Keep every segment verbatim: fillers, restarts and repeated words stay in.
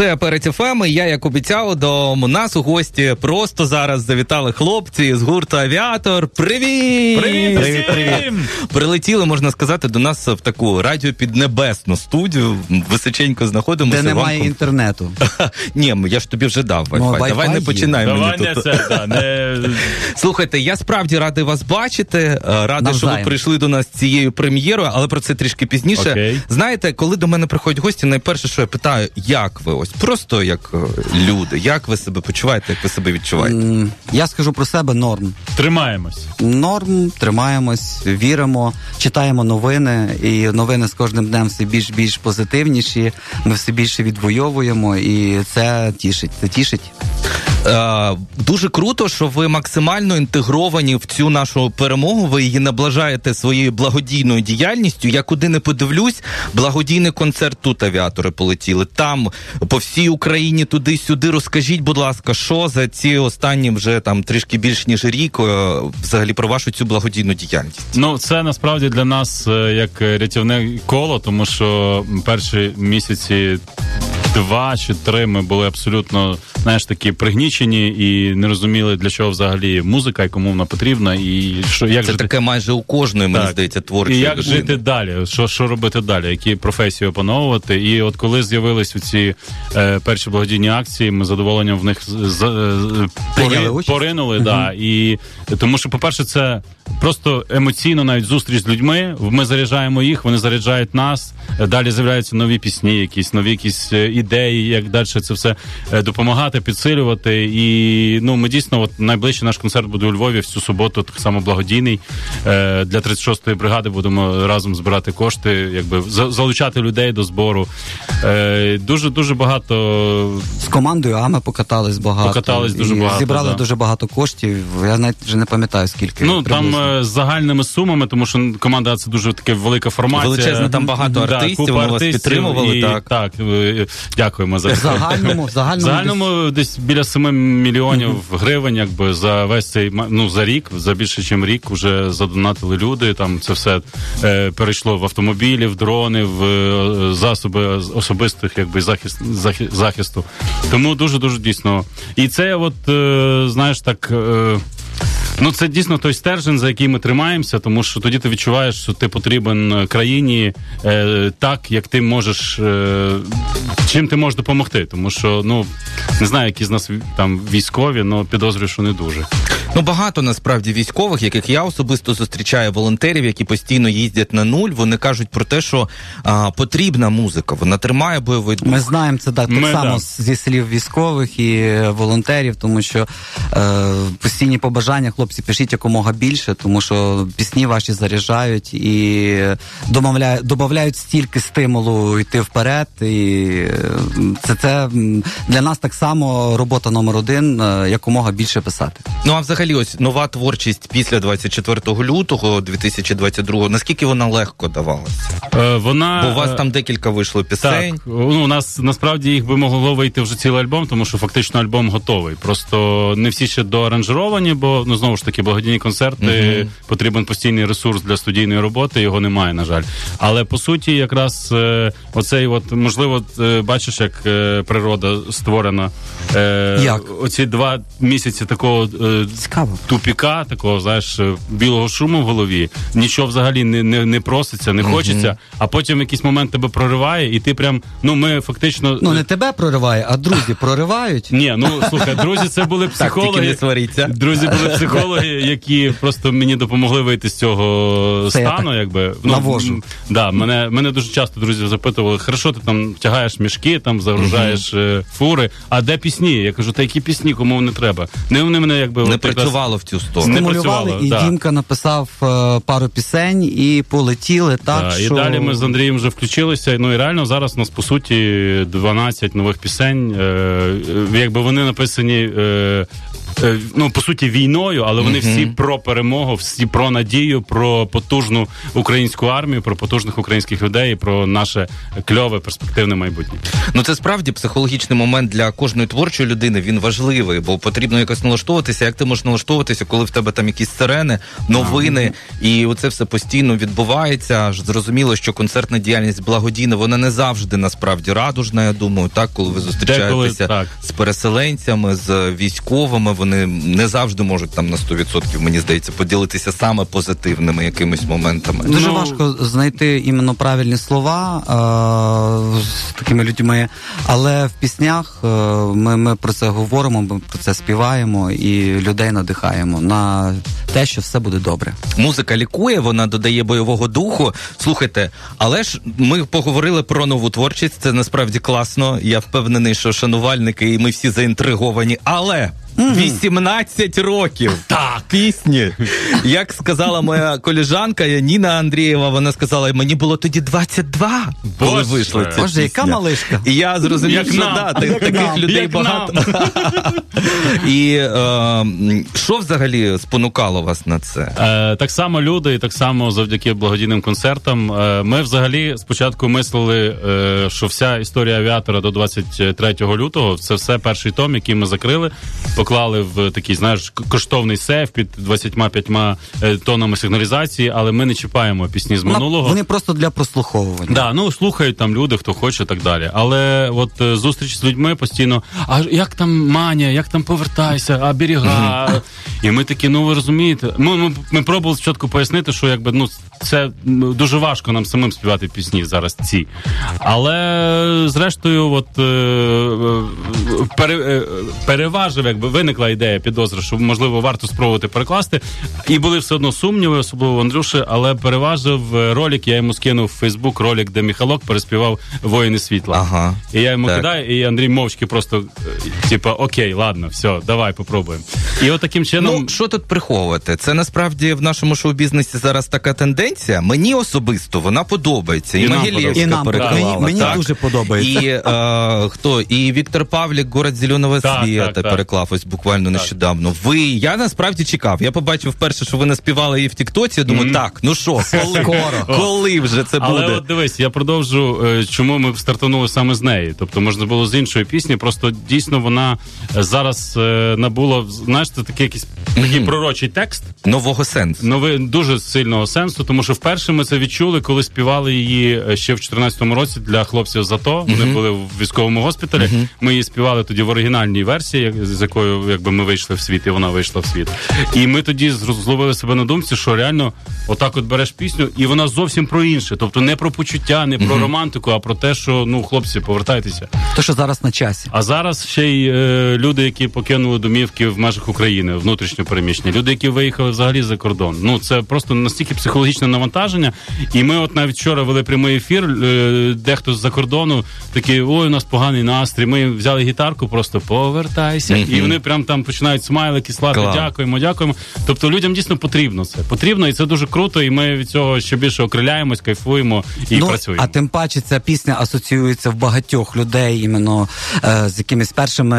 Це Аперитив еф ем, і я, як обіцяв, до нас у гості просто зараз завітали хлопці з гурту «Авіатор». Привіт! Привіт! Привіт! Привіт! Прилетіли, можна сказати, до нас в таку радіопіднебесну студію. Височенько знаходимося. Де немає вам... інтернету. Ні, я ж тобі вже дав Wi-Fi. Ну, Давай Wi-Fi не є. починай Давай мені не тут. це, да, не... Слухайте, я справді радий вас бачити. Радий, Навзаєм. що ви прийшли до нас з цією прем'єрою, але про це трішки пізніше. Окей. Знаєте, коли до мене приходять гості, найперше, що я питаю, як ви ось? Просто як люди, як ви себе почуваєте, як ви себе відчуваєте? Я скажу про себе: норм. Тримаємось. Норм, тримаємось, віримо, читаємо новини, і новини з кожним днем все більш-більш позитивніші, ми все більше відвоюємо, і це тішить, це тішить. Е, дуже круто, що ви максимально інтегровані в цю нашу перемогу, ви її наближаєте своєю благодійною діяльністю. Я куди не подивлюсь, благодійний концерт тут «Авіатори» полетіли. Там, по всій Україні, туди-сюди. Розкажіть, будь ласка, що за ці останні вже там трішки більш ніж рік е, взагалі про вашу цю благодійну діяльність? Ну, це насправді для нас е, як рятівне коло, тому що перші місяці два чи три ми були абсолютно, знаєш, такі пригнічені і не розуміли, для чого взагалі музика і кому вона потрібна, і що, як це жити... таке майже у кожної, мені здається, творчої І як людини. жити далі, що, що робити далі, які професії опановувати. І от коли з'явились ці е, перші благодійні акції, ми з задоволенням в них з, е, пори, поринули. Uh-huh. Да, і, тому що, по-перше, це просто емоційно навіть зустріч з людьми, ми заряджаємо їх, вони заряджають нас, далі з'являються нові пісні, якісь нові якісь ідеї, як далі це все допомагати, підсилювати. І ну, ми дійсно, от найближчий наш концерт буде у Львові в цю суботу, так само благодійний. Для тридцять шостої бригади будемо разом збирати кошти, якби залучати людей до збору. Дуже-дуже багато... З командою АМЕ покатались багато. Покатались дуже багато, зібрали да. дуже багато коштів. Я навіть вже не пам'ятаю, скільки. Ну, приблизно. Там з загальними сумами, тому що команда — це дуже така велика формація. Величезна, там багато артистів, да, вони вас підтримували. І, так. так, дякуємо за В загальному, в загальному, В загальному десь... десь біля семи мільйонів mm-hmm. гривень, якби за весь цей, ну, за рік, за більше, ніж рік вже задонатили люди. Там це все е, перейшло в автомобілі, в дрони, в е, засоби особистих, якби захист, захист, захисту. Тому дуже-дуже дійсно. І це от, е, знаєш, так... Е, Ну, це дійсно той стержень, за який ми тримаємося, тому що тоді ти відчуваєш, що ти потрібен країні е, так, як ти можеш, е, чим ти можеш допомогти. Тому що, ну, не знаю, які з нас там військові, але підозрюю, що не дуже. Ну, багато, насправді, військових, яких я особисто зустрічаю, волонтерів, які постійно їздять на нуль, вони кажуть про те, що а, потрібна музика, вона тримає бойовий дух. Ми знаємо це так, так Ми, само да. зі слів військових і волонтерів, тому що е, постійні побажання, хлопці, пишіть якомога більше, тому що пісні ваші заряджають і домовляють, додають стільки стимулу йти вперед, і це, це для нас так само робота номер один, якомога більше писати. Ну, а взагалі, ось нова творчість після двадцять четвертого лютого дві тисячі двадцять другого, наскільки вона легко давалася? Е, вона... Бо у вас там декілька вийшло пісень. Так, ну, у нас насправді їх би могло вийти вже цілий альбом, тому що фактично альбом готовий. Просто не всі ще доаранжировані, бо, ну, знову ж таки, благодійні концерти, uh-huh. потрібен постійний ресурс для студійної роботи, його немає, на жаль. Але, по суті, якраз е, оцей, от, можливо, е, бачиш, як е, природа створена. Е, як? Оці два місяці такого е, тупіка, такого, знаєш, білого шуму в голові, нічого взагалі не, не, не проситься, не uh-huh. хочеться, а потім в якийсь момент тебе прориває, і ти прям, ну, ми фактично... Ну, не тебе прориває, а друзі проривають. Ні, ну, слухай, друзі, це були психологи. Так, тільки не сваріться. Друзі були психологи, які просто мені допомогли вийти з цього це стану, так якби. Ну, навожу. Да, мене, мене дуже часто друзі запитували: хорошо, ти там тягаєш мішки, там загружаєш uh-huh. фури, а де пісні? Я кажу, та які пісні, кому не треба? Не вони мене якби... Не от, працювало якраз... в цю сторону. Стимулювали, і да. Дімка написав е, пару пісень, і полетіли так, да, що... І далі ми з Андрієм вже включилися, ну і реально зараз у нас, по суті, дванадцять нових пісень, е, якби вони написані... Е, ну, по суті, війною, але вони mm-hmm. всі про перемогу, всі про надію, про потужну українську армію, про потужних українських людей, про наше кльове, перспективне майбутнє. Ну, це справді психологічний момент для кожної творчої людини, він важливий, бо потрібно якось налаштовуватися. Як ти можеш налаштовуватися, коли в тебе там якісь сирени, новини, mm-hmm. і оце все постійно відбувається. Аж зрозуміло, що концертна діяльність благодійна, вона не завжди насправді радужна, я думаю, так, коли ви зустрічаєтеся Деколи, з переселенцями, з військовими, вони не завжди можуть там на сто відсотків, мені здається, поділитися саме позитивними якимись моментами. Дуже ну... важко знайти іменно правильні слова е- з такими людьми, але в піснях е- ми, ми про це говоримо, ми про це співаємо і людей надихаємо на те, що все буде добре. Музика лікує, вона додає бойового духу. Слухайте, але ж ми поговорили про нову творчість, це насправді класно, я впевнений, що шанувальники і ми всі заінтриговані, але... вісімнадцять років так. пісні. Як сказала моя колежанка Ніна Андрієва, вона сказала, мені було тоді двадцять два, коли вийшла ця Боже, яка малишка. І я зрозумів, як що да, так, таких нам. людей як багато. І е, що взагалі спонукало вас на це? Е, так само люди, і так само завдяки благодійним концертам. Е, ми взагалі спочатку мислили, е, що вся історія авіатора до двадцять третього лютого, це все перший том, який ми закрили, поклали в такий, знаєш, коштовний сейф під двадцятьма п'ятьма тоннами сигналізації, але ми не чіпаємо пісні з минулого. Вони просто для прослуховування. Да, ну слухають там люди, хто хоче, так далі. Але от зустріч з людьми постійно, а як там Маня, як там повертайся, а берега. Mm-hmm. І ми такі, ну ви розумієте, ми, ми, ми пробували спочатку пояснити, що якби, ну, це дуже важко нам самим співати пісні зараз ці. Але зрештою, от пере, переважив, якби виникла ідея, підозра, що можливо варто спробувати перекласти. І були все одно сумніви, особливо в Андрюші, але переважив ролик, я йому скинув в Фейсбук ролик, де Міхалок переспівав «Воїни світла». Ага. І я йому так. кидаю, і Андрій мовчки просто, типа, окей, ладно, все, давай, попробуємо. І от таким чином... Ну, що тут приховувати? Це насправді в нашому шоу-бізнесі зараз така тенденція. Мені особисто вона подобається. І, і Могилєвська перекладала. Мені, мені дуже подобається. І е, хто? І Віктор Павлік «Город зеленого світа» переклав ось буквально так. нещодавно. Ви, я насправді чекав. Я побачив вперше, що ви наспівали її в Тіктоці, я думаю, mm-hmm. так, ну що, коли, коли вже це Але буде? Але от дивись, я продовжу, чому ми стартанули саме з неї. Тобто можна було з іншої пісні, просто дійсно вона зараз е, набула, знаєш, це такий якийсь такий mm-hmm. пророчий текст. Нового сенсу. Нови, дуже сильного сенсу, тому що вперше ми це відчули, коли співали її ще в чотирнадцятому році для хлопців з АТО. Вони mm-hmm. були в військовому госпіталі. Mm-hmm. Ми її співали тоді в оригінальній версії, з якою якби ми вийшли в світ, і вона вийшла в світ. І ми тоді зловили себе на думці, що реально отак от береш пісню, і вона зовсім про інше. Тобто не про почуття, не про mm-hmm. романтику, а про те, що, ну, хлопці, повертайтеся. То, що зараз на часі. А зараз ще й е, люди, які покинули домівки в межах України, внутрішньо переміщені. Люди, які виїхали взагалі за кордон. Ну, це просто настільки психологічне навантаження. І ми от навіть вчора вели прямий ефір, е, дехто з-за кордону такий, ой, у нас поганий настрій. Ми взяли гітарку, просто повертайся. Mm-hmm. І вони прям там починають смайлики слати, Клас. дякуємо, дякуємо. Тобто людям дійсно потрібно це. Потрібно, і це дуже круто, і ми від цього ще більше окриляємось, кайфуємо і ну, працюємо. А тим паче ця пісня асоціюється в багатьох людей іменно е, з якимись першими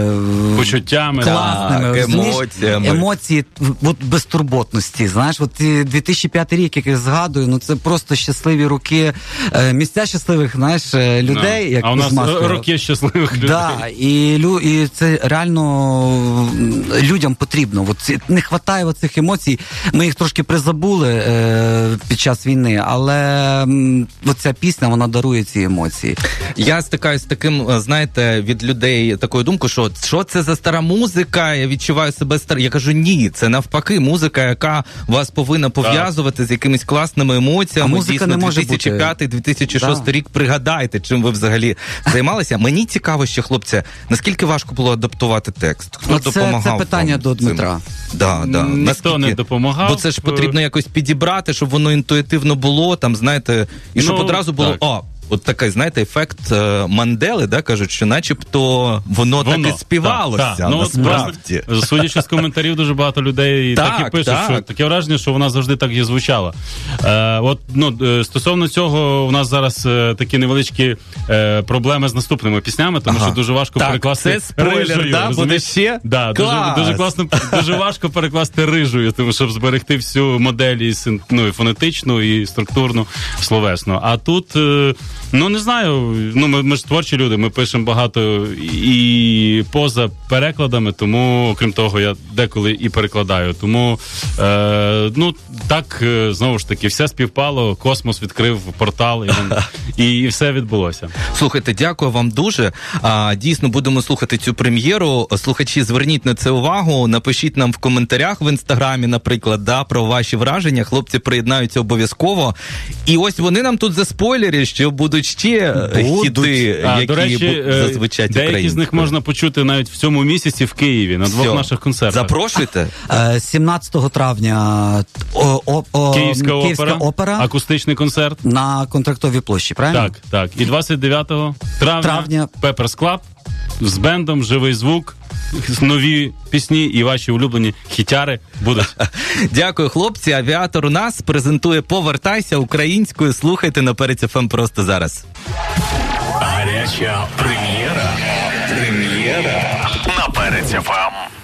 е, почуттями, класними, так, емоціями. Емоції от, безтурботності. Знаєш, от дві тисячі п'ятий рік, як я згадую, ну це просто щасливі роки, е, місця щасливих, знаєш, людей. No. Як а у нас Маскова. роки щасливих людей. Да, і, і це реально людям потрібно. От не вистачає цих емоцій. Ми їх трошки призабули е, під час війни, але м, оця пісня, вона дарує ці емоції. Я стикаюсь з таким, знаєте, від людей такою думкою, що що це за стара музика, я відчуваю себе стар. Я кажу, ні, це навпаки музика, яка вас повинна пов'язувати так. з якимись класними емоціями. Дійсно, дві тисячі п'ятий - дві тисячі шостий да. рік, пригадайте, чим ви взагалі займалися. Мені цікаво ще, хлопці, наскільки важко було адаптувати текст? Хто це, допомагав? Це питання до Дмитра. Да, да. Ніхто наскільки... не допомагав. Бо це ж потрібно якось підібрати, щоб воно інтуїтивно було, там, знаєте, і щоб ну, одразу було, так. о, от такий, знаєте, ефект е, Мандели, да, кажуть, що начебто воно, воно так і співалося, так, так. насправді. Ну, судячи з коментарів, дуже багато людей так, так і пишуть, так. що таке враження, що вона завжди так і звучала. Е, от, ну, стосовно цього, у нас зараз е, такі невеличкі е, проблеми з наступними піснями, тому ага. що дуже важко так, перекласти це спойлер, рижею. Да, буде ще? Да, дуже, дуже класно, дуже важко перекласти рижею, тому щоб зберегти всю модель і, ну, і фонетичну, і структурну, словесну. А тут, е, ну, не знаю, ну, ми, ми ж творчі люди, ми пишемо багато і поза перекладами, тому, окрім того, я деколи і перекладаю. Тому, е, ну, так, знову ж таки, все співпало, космос відкрив портал, і, і, і все відбулося. Слухайте, дякую вам дуже. А, дійсно, будемо слухати цю прем'єру. Слухачі, зверніть на це увагу, напишіть нам в коментарях в Інстаграмі, наприклад, да, про ваші враження. Хлопці приєднаються обов'язково. І ось вони нам тут заспойлерять, що будуть ще будуть. хіти, а, які до речі, зазвичай деякі українською. з них можна почути навіть в цьому місяці в Києві на двох Все. наших концертах. Запрошуйте. сімнадцятого травня о, о, о, Київська, Київська опера, опера, акустичний концерт на Контрактовій площі, правильно? Так, так. І двадцять дев'ятого травня, травня. Pepper's Club з бендом, живий звук, нові пісні і ваші улюблені хітяри будуть. Дякую, хлопці. Авіатор у нас презентує «Повертайся» українською. Слухайте на Перець еф ем просто зараз. Гаряча прем'єра. Прем'єра на Перець еф ем.